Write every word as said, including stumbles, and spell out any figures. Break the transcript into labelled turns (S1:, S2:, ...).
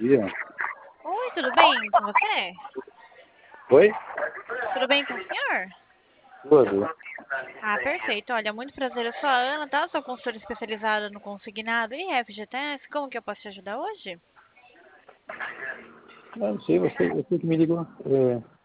S1: dia.
S2: Oi, tudo bem com você?
S1: Oi?
S2: Tudo bem com o senhor?
S1: Tudo.
S2: Ah, perfeito. Olha, muito prazer. Eu sou a Ana, tá? Sou consultora especializada no consignado e F G T S. Como que eu posso te ajudar hoje?
S1: Não sei, você, você que me ligou. É,